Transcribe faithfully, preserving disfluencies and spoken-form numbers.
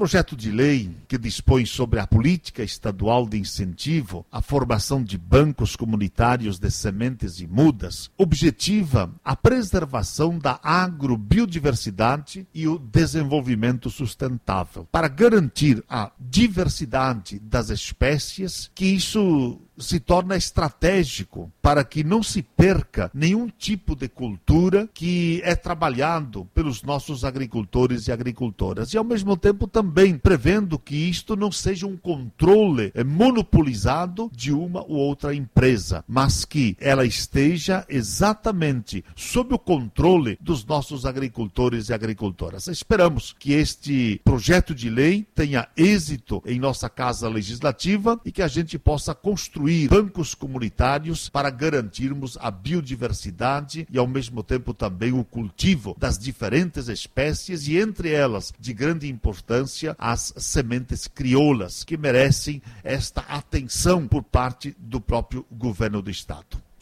projeto de lei que dispõe sobre a política estadual de incentivo à formação de bancos comunitários de sementes e mudas objetiva a preservação da agrobiodiversidade e o desenvolvimento sustentável, para garantir a diversidade das espécies, que isso se torna estratégico para que não se perca nenhum tipo de cultura que é trabalhado pelos nossos agricultores e agricultoras. E, ao mesmo tempo, também prevendo que isto não seja um controle monopolizado de uma ou outra empresa, mas que ela esteja exatamente sob o controle dos nossos agricultores e agricultoras. Esperamos que este projeto de lei tenha êxito em nossa Casa Legislativa e que a gente possa construir bancos comunitários para garantirmos a biodiversidade e, ao mesmo tempo, também o cultivo das diferentes espécies e, entre elas, de grande importância, as sementes crioulas, que merecem esta atenção por parte do próprio governo do Estado.